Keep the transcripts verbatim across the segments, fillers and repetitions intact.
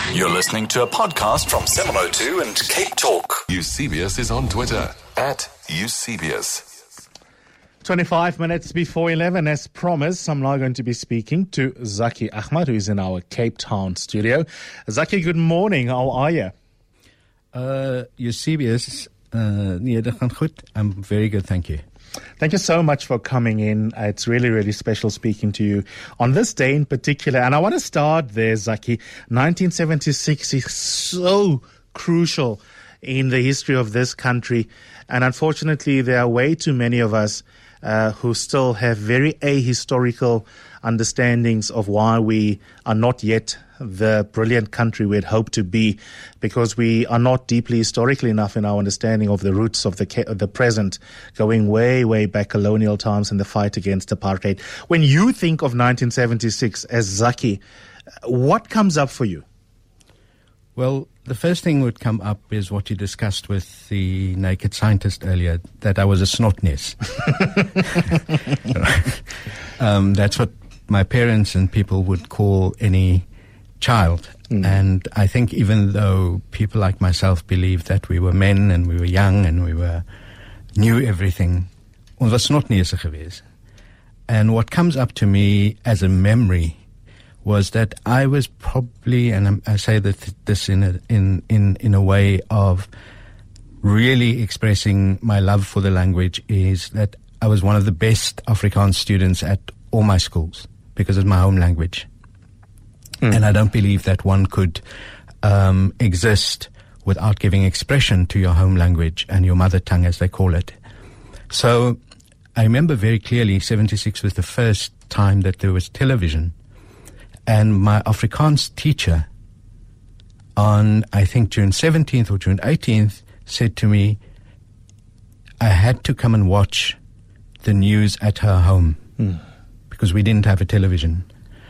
You're listening to a podcast from seven oh two and Cape Talk. Eusebius is on Twitter at Eusebius. twenty-five minutes before eleven, as promised, I'm now going to be speaking to Zaki Ahmad, who is in our Cape Town studio. Zaki, good morning. How are you? Uh, Eusebius, uh, nee, dat gaan goed. I'm very good, thank you. Thank you so much for coming in. Uh, it's really, really special speaking to you on this day in particular. And I want to start there, Zaki. nineteen seventy-six is so crucial in the history of this country. And unfortunately, there are way too many of us uh, who still have very ahistorical understandings of why we are not yet the brilliant country we'd hoped to be, because we are not deeply historically enough in our understanding of the roots of the of the present, going way, way back colonial times and the fight against apartheid. When you think of nineteen seventy-six as Zaki, what comes up for you? Well, the first thing would come up is what you discussed with the naked scientist earlier, that I was a snotness. um, that's what my parents and people would call any child. Mm. And I think even though people like myself believed that we were men and we were young and we were knew everything, ons was snotneuse geweest. And what comes up to me as a memory was that I was probably, and I say that this in a, in, in, in a way of really expressing my love for the language, is that I was one of the best Afrikaans students at all my schools because it's my home language. Mm. And I don't believe that one could um, exist without giving expression to your home language and your mother tongue, as they call it. So I remember very clearly, seventy-six was the first time that there was television. And my Afrikaans teacher on, I think, June seventeenth or June eighteenth said to me, I had to come and watch the news at her home mm. because we didn't have a television.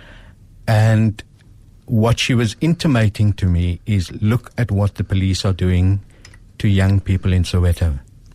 And what she was intimating to me is, look at what the police are doing to young people in Soweto.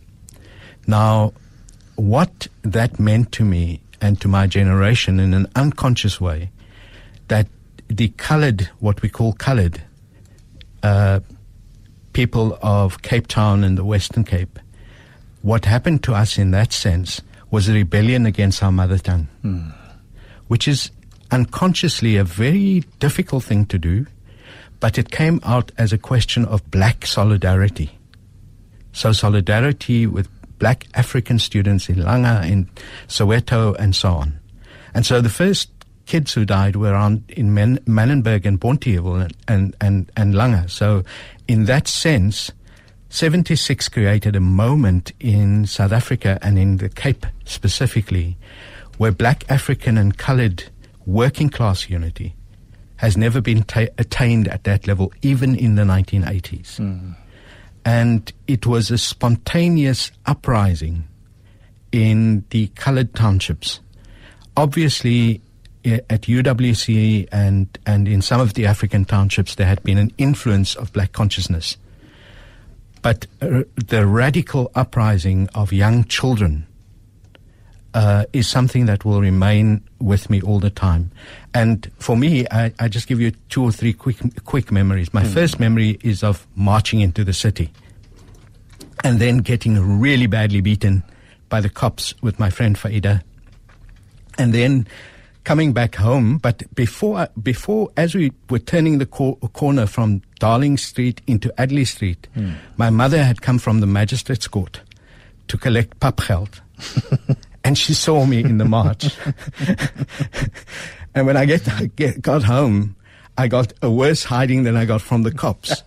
Now, what that meant to me and to my generation in an unconscious way, that the colored, what we call colored, uh, people of Cape Town and the Western Cape, what happened to us in that sense was a rebellion against our mother tongue, mm. which is unconsciously a very difficult thing to do, but it came out as a question of black solidarity. So solidarity with black African students in Langa, in Soweto, and so on. And so the first kids who died were around in Man- Manenberg and Bonteheuwel and, and, and, and Langa. So in that sense, seventy-six created a moment in South Africa and in the Cape specifically where black African and colored working class unity has never been ta- attained at that level, even in the nineteen eighties. Mm. And it was a spontaneous uprising in the colored townships. Obviously, at U W C and, and in some of the African townships, there had been an influence of black consciousness. But uh, the radical uprising of young children Uh, is something that will remain with me all the time. And for me, I, I just give you two or three quick quick memories. My mm. first memory is of marching into the city and then getting really badly beaten by the cops with my friend Faida. And then coming back home, but before, before as we were turning the cor- corner from Darling Street into Adley Street, mm. my mother had come from the Magistrates Court to collect papgeld. And she saw me in the march. And when I get, get, got home, I got a worse hiding than I got from the cops.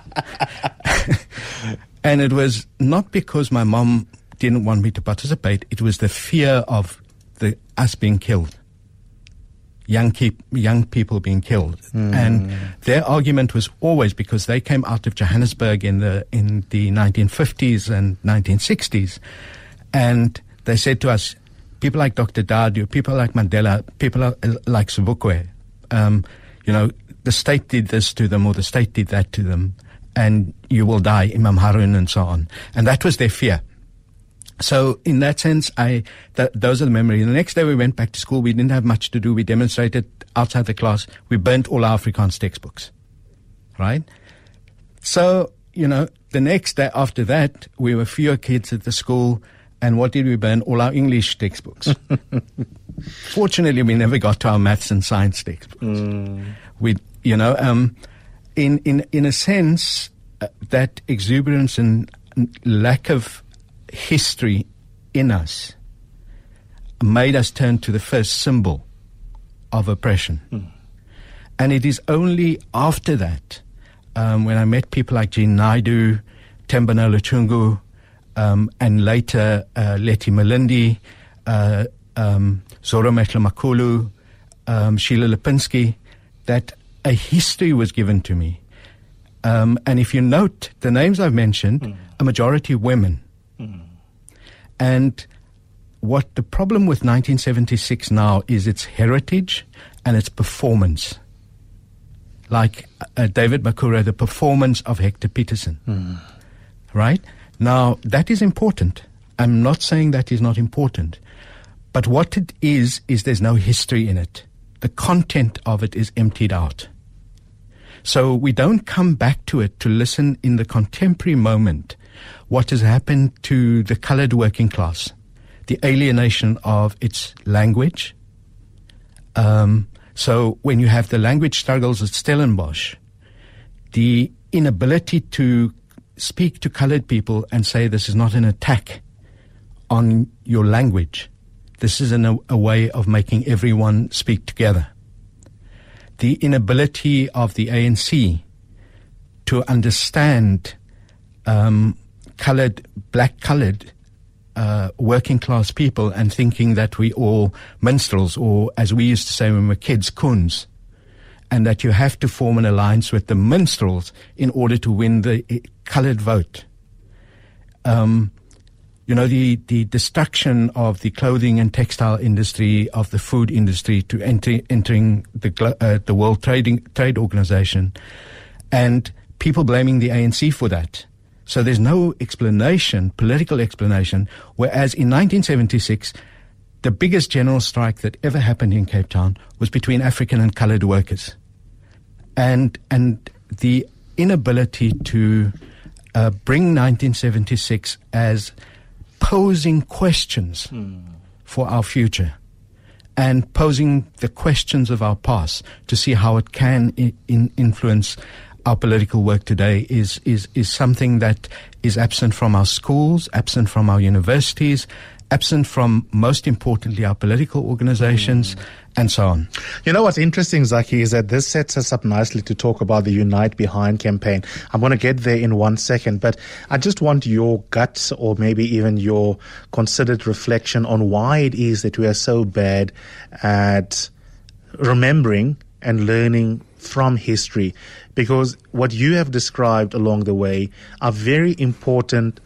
And it was not because my mom didn't want me to participate. It was the fear of the us being killed. Young, keep, young people being killed. Mm. And their argument was always, because they came out of Johannesburg in the, in the nineteen fifties and nineteen sixties. And they said to us, people like Doctor Dadoo, people like Mandela, people like Sobukwe, um, you know, the state did this to them or the state did that to them, and you will die, Imam Harun and so on. And that was their fear. So in that sense, I th- those are the memories. The next day we went back to school. We didn't have much to do. We demonstrated outside the class. We burnt all our Afrikaans textbooks. right? So, you know, the next day after that, we were fewer kids at the school, and what did we burn? All our English textbooks. Fortunately, we never got to our maths and science textbooks. Mm. We, you know, um, in, in, in a sense, uh, that exuberance and lack of history in us made us turn to the first symbol of oppression. Mm. And it is only after that, um, when I met people like Jean Naidu, Tembanola Chungu, um, and later uh, Leti Malindi, uh, um, Zora Mehlemakulu, um, Sheila Lipinski, that a history was given to me. Um, and if you note the names I've mentioned, mm. a majority women. Mm. And what the problem with nineteen seventy-six now is its heritage and its performance. Like uh, David Makura, the performance of Hector Peterson. Mm. Right? Now, that is important. I'm not saying that is not important. But what it is, is there's no history in it. The content of it is emptied out. So we don't come back to it to listen in the contemporary moment what has happened to the colored working class, the alienation of its language. Um, so when you have the language struggles at Stellenbosch, the inability to speak to colored people and say this is not an attack on your language. This is an, a way of making everyone speak together. The inability of the A N C to understand um, colored, black-colored uh, working-class people and thinking that we all minstrels, or as we used to say when we were kids, coons, and that you have to form an alliance with the minstrels in order to win the uh, colored vote. Um, you know, the, the destruction of the clothing and textile industry, of the food industry to enter, entering the, uh, the World Trading, Trade Organization, and people blaming the A N C for that. So there's no explanation, political explanation, whereas in nineteen seventy-six, the biggest general strike that ever happened in Cape Town was between African and colored workers. And, and the inability to uh, bring nineteen seventy-six as posing questions mm. for our future and posing the questions of our past to see how it can in, in influence our political work today is, is, is something that is absent from our schools, absent from our universities, absent from, most importantly, our political organizations, mm. and so on. You know what's interesting, Zaki, is that this sets us up nicely to talk about the Unite Behind campaign. I'm going to get there in one second, but I just want your guts, or maybe even your considered reflection on why it is that we are so bad at remembering and learning from history. Because what you have described along the way are very important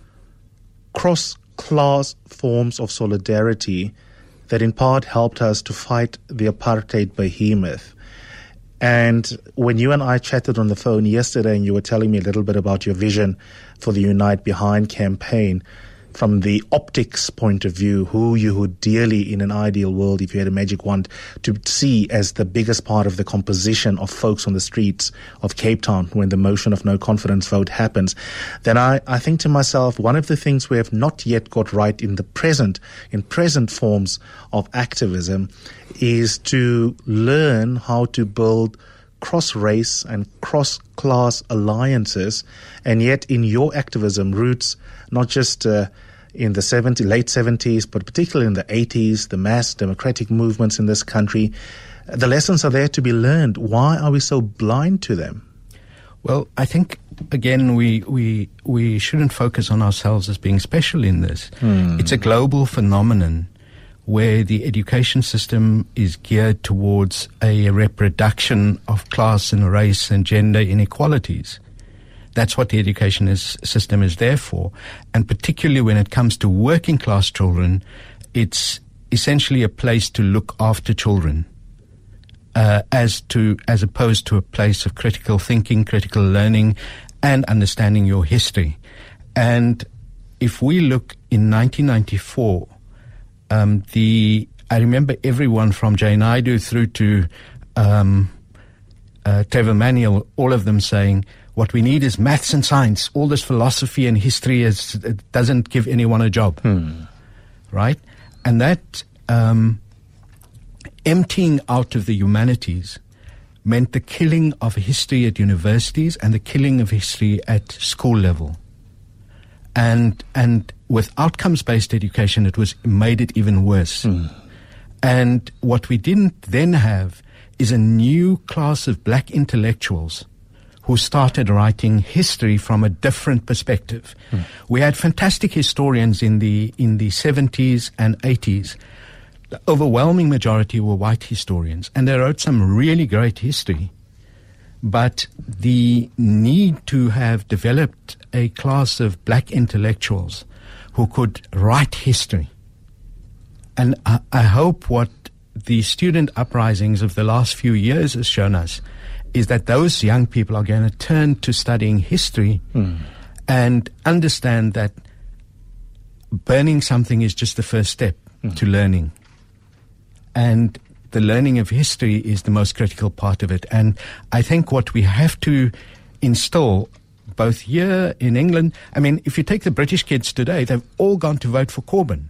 cross-class forms of solidarity that in part helped us to fight the apartheid behemoth. And when you and I chatted on the phone yesterday and you were telling me a little bit about your vision for the Unite Behind campaign, from the optics point of view, who you would dearly, in an ideal world, if you had a magic wand, to see as the biggest part of the composition of folks on the streets of Cape Town when the motion of no confidence vote happens, then I, I think to myself, one of the things we have not yet got right in the present, in present forms of activism, is to learn how to build cross-race and cross-class alliances, and yet in your activism roots, not just uh, in the seventies, late seventies, but particularly in the eighties, the mass democratic movements in this country, the lessons are there to be learned. Why are we so blind to them? Well, I think, again, we we we shouldn't focus on ourselves as being special in this. Hmm. It's a global phenomenon where the education system is geared towards a reproduction of class and race and gender inequalities. That's what the education is, system is there for. And particularly when it comes to working class children, it's essentially a place to look after children, uh, as to, as opposed to a place of critical thinking, critical learning, and understanding your history. And if we look in nineteen ninety-four, um, the, I remember everyone from Jane Naidu through to, um, uh, Trevor Manuel, all of them saying, what we need is maths and science. All this philosophy and history is, it doesn't give anyone a job. Hmm. Right? And that um, emptying out of the humanities meant the killing of history at universities and the killing of history at school level. And and with outcomes-based education, it was made it even worse. Mm. And what we didn't then have is a new class of black intellectuals who started writing history from a different perspective. Mm. We had fantastic historians in the in the seventies and eighties. The overwhelming majority were white historians, and they wrote some really great history. But the need to have developed a class of black intellectuals who could write history. And I, I hope what the student uprisings of the last few years has shown us is that those young people are going to turn to studying history mm. and understand that burning something is just the first step mm. to learning. And the learning of history is the most critical part of it. And I think what we have to instill both here in England, I mean, if you take the British kids today, they've all gone to vote for Corbyn.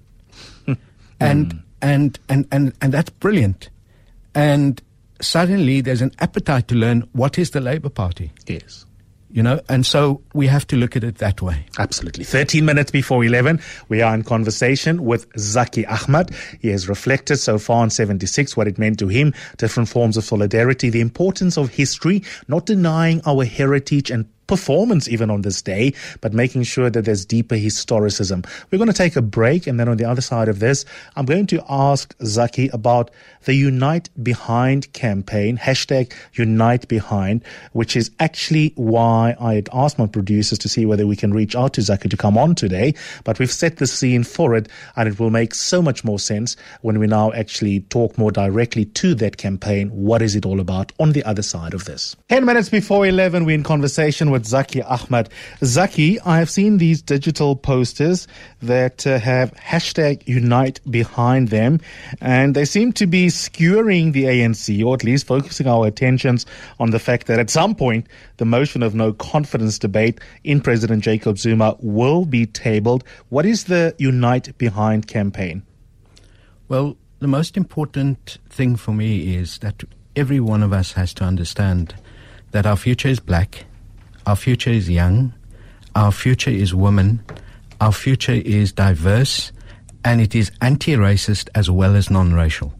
and, mm. and, and, and, and that's brilliant. And suddenly there's an appetite to learn what is the Labour Party. Yes. You know, and so we have to look at it that way. Absolutely. thirteen minutes before eleven, we are in conversation with Zaki Ahmad. He has reflected so far on seventy-six, what it meant to him, different forms of solidarity, the importance of history, not denying our heritage and performance even on this day, but making sure that there's deeper historicism. We're going to take a break, and then on the other side of this, I'm going to ask Zaki about the Unite Behind campaign, hashtag Unite Behind, which is actually why I had asked my producers to see whether we can reach out to Zaki to come on today, but we've set the scene for it, and it will make so much more sense when we now actually talk more directly to that campaign. What is it all about on the other side of this? ten minutes before eleven, we're in conversation with Zaki Ahmad. Zaki, I have seen these digital posters that uh, have hashtag Unite behind them, and they seem to be skewering the A N C, or at least focusing our attentions on the fact that at some point the motion of no confidence debate in President Jacob Zuma will be tabled. What is the Unite Behind campaign? Well, the most important thing for me is that every one of us has to understand that our future is black, our future is young, our future is women, our future is diverse, and it is anti-racist as well as non-racial.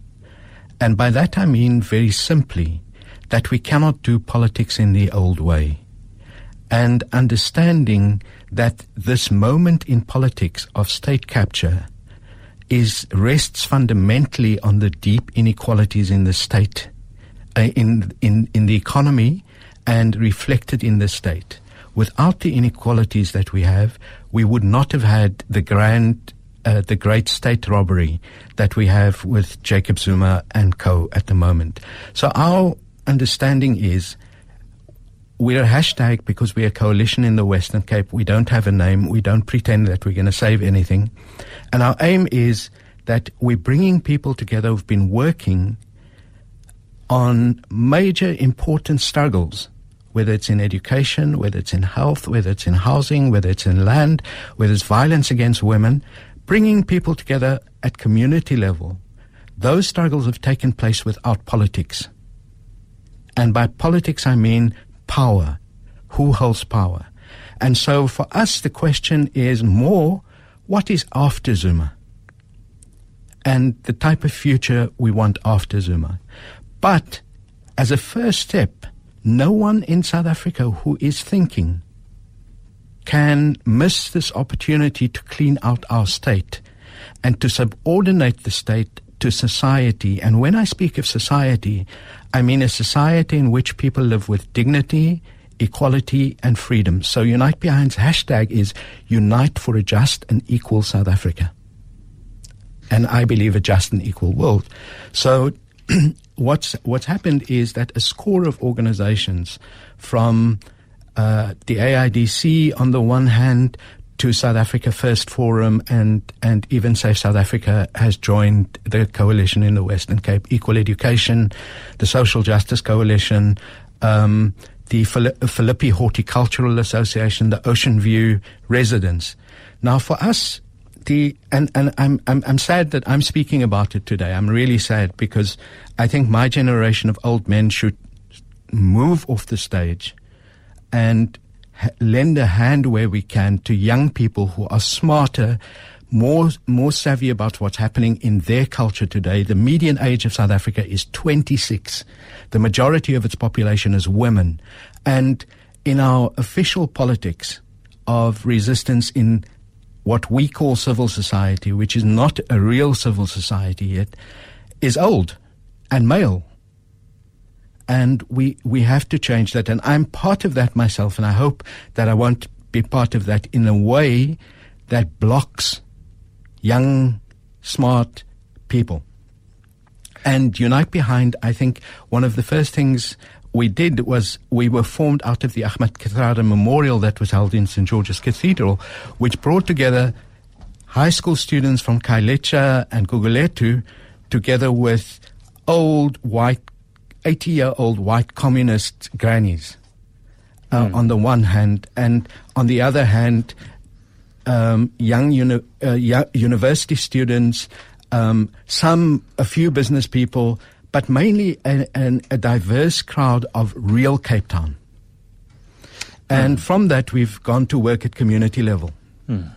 And by that I mean very simply that we cannot do politics in the old way. And understanding that this moment in politics of state capture is rests fundamentally on the deep inequalities in the state, uh, in, in, in the economy, and reflected in the state. Without the inequalities that we have, we would not have had the grand, uh, the great state robbery that we have with Jacob Zuma and co at the moment. So our understanding is we're a hashtag because we're a coalition in the Western Cape. We don't have a name. We don't pretend that we're going to save anything. And our aim is that we're bringing people together who've been working on major important struggles, whether it's in education, whether it's in health, whether it's in housing, whether it's in land, whether it's violence against women, bringing people together at community level. Those struggles have taken place without politics. And by politics, I mean power. Who holds power? And so for us, the question is more, what is after Zuma? And the type of future we want after Zuma. But as a first step, no one in South Africa who is thinking can miss this opportunity to clean out our state and to subordinate the state to society. And when I speak of society, I mean a society in which people live with dignity, equality, and freedom. So Unite Behind's hashtag is Unite for a Just and Equal South Africa. And I believe a just and equal world. So what's what's happened is that a score of organizations, from uh, the A I D C on the one hand to South Africa First Forum, and, and even Safe South Africa has joined the coalition in the Western Cape, Equal Education, the Social Justice Coalition, um, the Philippi Horticultural Association, the Ocean View residents. Now for us, the, and, and I'm, I'm, I'm sad that I'm speaking about it today. I'm really sad because I think my generation of old men should move off the stage and lend a hand where we can to young people who are smarter, more more savvy about what's happening in their culture today. The median age of South Africa is twenty-six. The majority of its population is women. And in our official politics of resistance in what we call civil society, which is not a real civil society yet, is old and male. And we, we have to change that. And I'm part of that myself, and I hope that I won't be part of that in a way that blocks young, smart people. And Unite Behind, I think one of the first things we did was we were formed out of the Ahmed Kathrada Memorial that was held in Saint George's Cathedral, which brought together high school students from Khayelitsha and Gugulethu together with old white eighty-year-old white communist grannies uh, mm. on the one hand, and on the other hand, um, young uni- uh, y- university students, um, some, a few business people, but mainly a, an, a diverse crowd of real Cape Town. And mm. from that, we've gone to work at community level. Mm.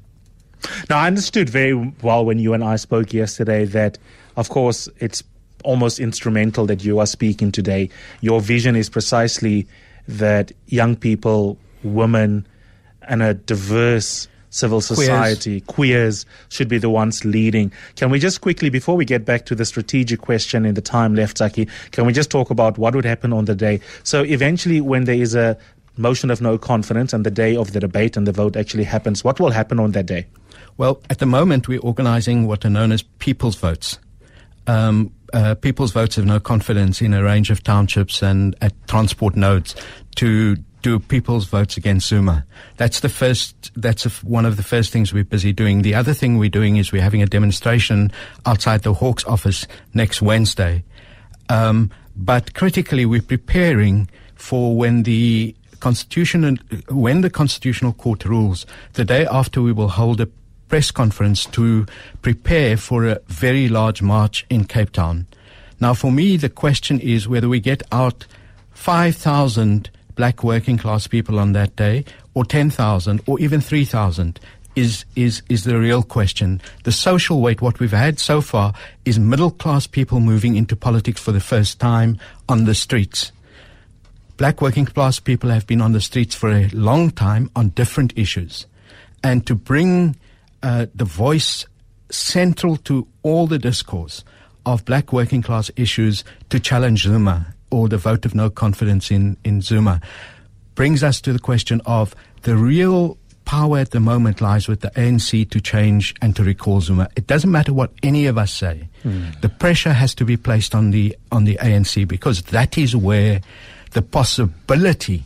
Now, I understood very well when you and I spoke yesterday that, of course, it's almost instrumental that you are speaking today. Your vision is precisely that young people, women, and a diverse civil society, queers. queers, should be the ones leading. Can we just quickly, before we get back to the strategic question in the time left, Zaki, can we just talk about what would happen on the day? So eventually, when there is a motion of no confidence and the day of the debate and the vote actually happens, what will happen on that day? Well, at the moment, we're organizing what are known as people's votes. Um, uh, people's votes of no confidence in a range of townships and at transport nodes to do people's votes against Zuma. That's the first, that's a, one of the first things we're busy doing. The other thing we're doing is we're having a demonstration outside the Hawks office next Wednesday. Um, but critically, we're preparing for when the Constitution, when the Constitutional Court rules, the day after we will hold a press conference to prepare for a very large march in Cape Town. Now, for me, the question is whether we get out five thousand black working class people on that day, or ten thousand, or even three thousand, is, is, is the real question. The social weight, what we've had so far, is middle class people moving into politics for the first time on the streets. Black working class people have been on the streets for a long time on different issues. And to bring Uh, the voice central to all the discourse of black working class issues to challenge Zuma or the vote of no confidence in, in Zuma brings us to the question of the real power at the moment lies with the A N C to change and to recall Zuma. It doesn't matter what any of us say. Mm. The pressure has to be placed on the, on the A N C because that is where the possibility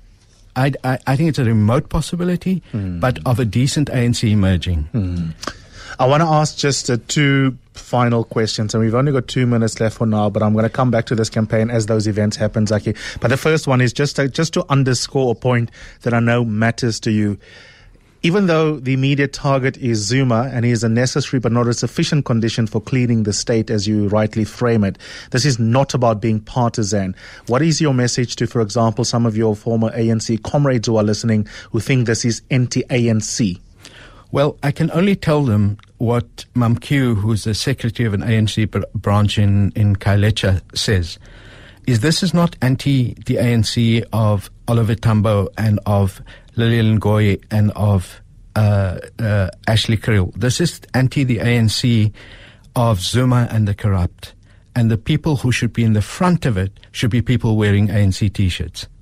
I, I, I think it's a remote possibility, mm. but of a decent A N C emerging. Mm. I want to ask just uh, two final questions, and we've only got two minutes left for now, but I'm going to come back to this campaign as those events happen, Zaki. But the first one is just, uh, just to underscore a point that I know matters to you. Even though the immediate target is Zuma, and he is a necessary but not a sufficient condition for cleaning the state, as you rightly frame it, this is not about being partisan. What is your message to, for example, some of your former A N C comrades who are listening who think this is anti-A N C? Well, I can only tell them what Mam Q, who's the secretary of an A N C branch in, in Khayelitsha, says, is this is not anti the A N C of Oliver Tambo and of Lilian Ngoyi and of uh, uh, Ashley Kriel. This is anti the A N C of Zuma and the corrupt. And the people who should be in the front of it should be people wearing A N C T-shirts.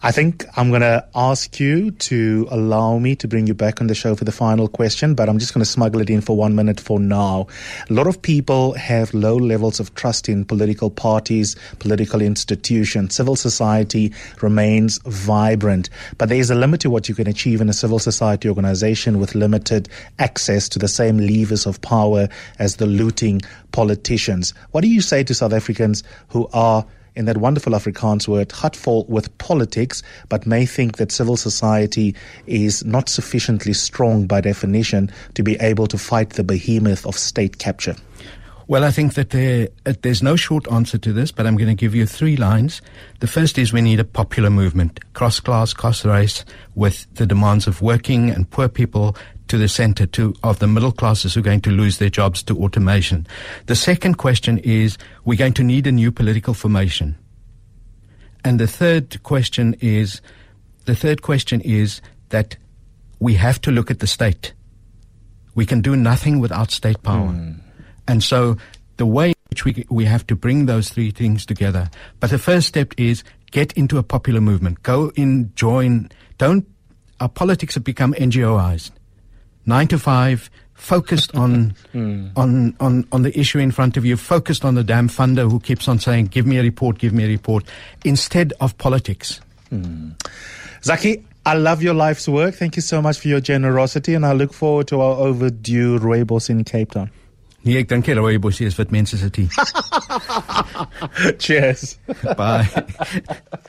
I think I'm going to ask you to allow me to bring you back on the show for the final question, but I'm just going to smuggle it in for one minute for now. A lot of people have low levels of trust in political parties, political institutions. Civil society remains vibrant, but there is a limit to what you can achieve in a civil society organization with limited access to the same levers of power as the looting politicians. What do you say to South Africans who are, in that wonderful Afrikaans word, gatvol with politics, but may think that civil society is not sufficiently strong by definition to be able to fight the behemoth of state capture? Well, I think that there, uh, there's no short answer to this, but I'm going to give you three lines. The first is we need a popular movement, cross-class, cross-race, with the demands of working and poor people to the center, to of the middle classes who are going to lose their jobs to automation. The second question is we're going to need a new political formation. And the third question is, the third question is that we have to look at the state. We can do nothing without state power. Mm. And so the way in which we, we have to bring those three things together. But the first step is get into a popular movement. Go in, join. Don't, our politics have become N G O-ized. Nine to five, focused on, mm. on, on, on the issue in front of you, focused on the damn funder who keeps on saying, give me a report, give me a report, instead of politics. Mm. Zaki, I love your life's work. Thank you so much for your generosity, and I look forward to our overdue rooibos in Cape Town. Nee, ek dink die rooibos is wat mense se tea. Cheers. Bye.